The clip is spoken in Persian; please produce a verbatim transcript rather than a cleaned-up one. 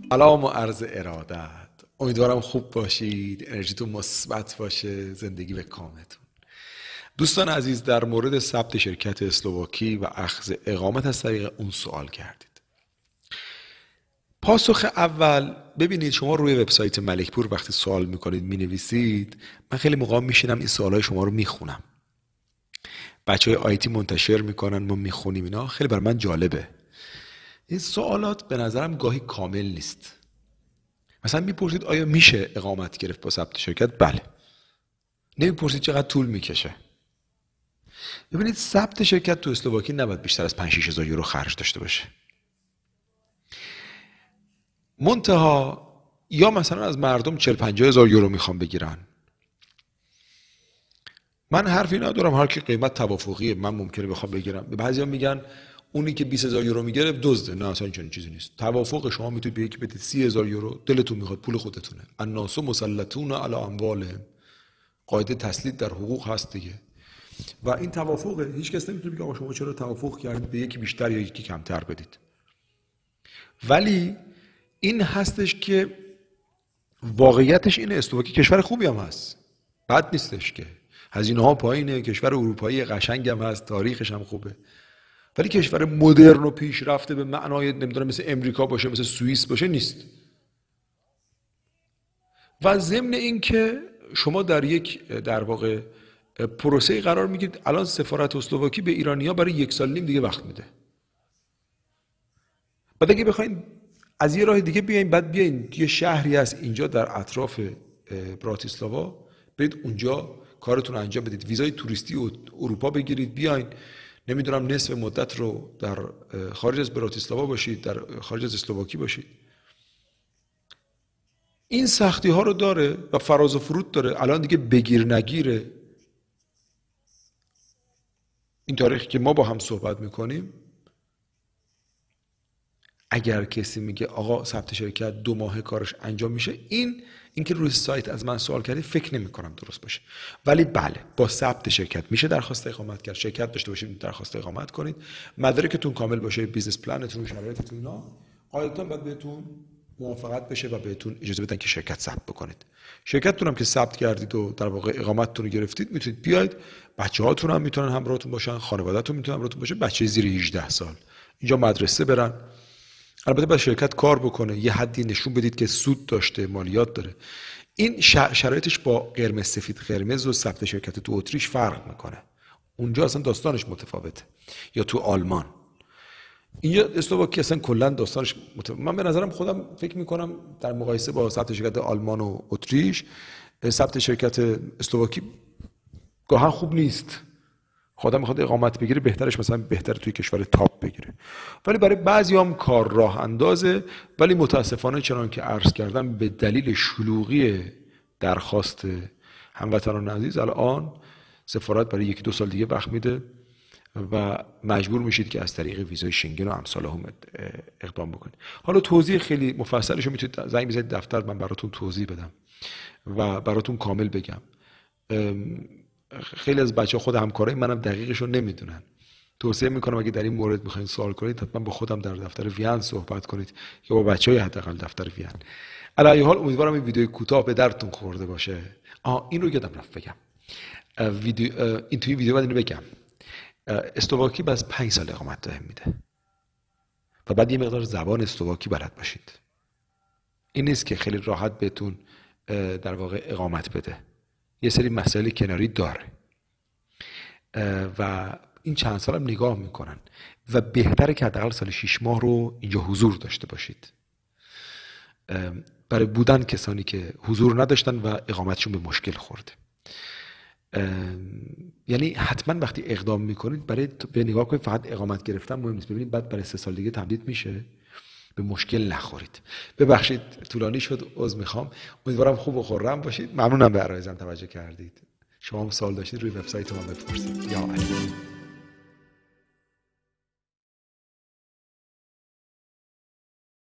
سلام و عرض ارادت. امیدوارم خوب باشید، انرژیتون مثبت باشه، زندگی به کامتون. دوستان عزیز، در مورد ثبت شرکت اسلواکی و اخذ اقامت از طریق اون سوال کردید. پاسخ اول، ببینید شما روی وبسایت ملکپور وقتی سوال میکنید مینویسید، من خیلی موقع میشینم این سوالای شما رو میخونم. بچهای آیتی منتشر میکنن، ما میخونیم، اینا خیلی بر من جالبه. این سوالات به نظرم گاهی کامل نیست. مثلا میپرسید آیا میشه اقامت گرفت با ثبت شرکت؟ بله. نمیپرسید چقدر طول میکشه. ببینید ثبت شرکت تو اسلواکی نباید بیشتر از پنج شش هزار یورو خرج داشته باشه. منتها یا مثلا از مردم چهل پنجاه هزار یورو میخوام بگیرن. من حرفی ندارم، هر کی قیمت توافقیه، من ممکنه بخوام بگیرم. بعضیا میگن اونی که بیست هزار یورو میگیره دزده. نه، اصلا چنین چیزی نیست. توافق شما میتونید به یکی بدید سی هزار یورو، دلتون میخواد، پول خودتونه. الناس مسلطون علی اموالهم. قاعده تسلیط در حقوق هست دیگه. و این توافقه، هیچ کس نمیتونه بگه آقا شما چرا توافق کردید به یکی بیشتر یا یکی کمتر بدید. ولی این هستش که واقعیتش اینه، اسلواکی کشور خوبی هم هست، بد نیستش که، هزینه ها پایینه، کشور اروپایی قشنگ هم هست، تاریخش هم خوبه. ولی کشور مدرن و پیشرفته به معنای نمیدونم مثل امریکا باشه، مثل سوئیس باشه نیست. و ضمن این که شما در یک در واقع پروسه قرار میگیرید. الان سفارت اسلواکی به ایرانی‌ها برای یک سال نیم دیگه وقت میده. بعد اگه بخواید از یه راه دیگه بیاین، بعد بیاین یه شهری هست اینجا در اطراف براتیسلاوا، برید اونجا کارتون رو انجام بدید، ویزای توریستی اروپا بگیرید، بیاین نمیدونم نصف مدت رو در خارج از براتیسلاوا باشید، در خارج از اسلواکی باشید. این سختی ها رو داره و فراز و فرود داره. الان دیگه بگیر نگیره. این تاریخی که ما با هم صحبت میکنیم، اگر کسی میگه آقا ثبت شرکت دو ماه کارش انجام میشه، این اینکه روی سایت از من سوال کردی فکر نمی کنم درست باشه. ولی بله، با ثبت شرکت میشه درخواست اقامت کرد. شرکت داشته باشید، درخواست اقامت کنید، مدارکتون کامل باشه، بیزنس پلنتون، شرایطتون، اینا قاعدتاً باید بهتون موافقت بشه و بهتون اجازه بدن که شرکت ثبت بکنید. شرکتتون هم که ثبت کردید و در واقع اقامتتون رو گرفتید، میتونید بیاید. بچه‌هاتون هم میتونن همراهتون باشن، خانواده‌تون میتونن همراهتون باشه. بچه زیر هجده سال اینجا مدرسه برن. البته باید شرکت کار بکنه، یه حدی نشون بدید که سود داشته، مالیات داره. این شرایطش با قرمز سفید قرمز و ثبت شرکت تو اتریش فرق میکنه. اونجا اصلا داستانش متفاوته، یا تو آلمان. اینجا اسلواکی اصلا کلا داستانش متفاوته. من به نظرم خودم فکر میکنم در مقایسه با ثبت شرکت آلمان و اتریش، ثبت شرکت اسلواکی گاهن خوب نیست. خودم میخواد اقامت بگیره، بهترش مثلا بهتر توی کشور تاپ بگیره. ولی برای بعضیام کار راه اندازه. ولی متاسفانه چنان که عرض کردم، به دلیل شلوغی درخواست هموطنان عزیز، الان سفارت برای یکی دو سال دیگه وقت میده و مجبور میشید که از طریق ویزای شنگن و امثال هم اقدام بکنید. حالا توضیح خیلی مفصلش رو میتونید زنگ بزنید دفتر، من براتون توضیح بدم و براتون کامل بگم. خیلی از بچه خود همکارای منم دقیقش رو نمیدونن. توصیه میکنم اگه در این مورد میخواین سوال کنید، حتما با خودم در دفتر وین صحبت کنید یا با بچهای حداقل دفتر وین. علی ای حال امیدوارم این ویدیو کوتاه به درتون خورده باشه. آها، این رو یادم رفت بگم. ویدیو این توی ویدیو بعد اینو بگم. اسلواکی بعد از پنج سال اقامت دائم میده و بعد یه مقدار زبان اسلواکی بلد باشید. این نیست که خیلی راحت بهتون در واقع اقامت بده. یه سری مسائل کناری داره و این چند سال هم نگاه میکنن و بهتره که حداقل سال شش ماه رو اینجا حضور داشته باشید. برای بودن کسانی که حضور نداشتن و اقامتشون به مشکل خورده. یعنی حتما وقتی اقدام میکنید برای به نگاه کنید فقط اقامت گرفتن مهم نیست. ببینید بعد برای سه سال دیگه تمدید میشه، به مشکل نخورید. ببخشید طولانی شد، عذر میخوام. امیدوارم خوب و خرم باشید. ممنونم به عرایزم توجه کردید. شما هم سوال داشتید روی وبسایت ما بپرسید. یا علی.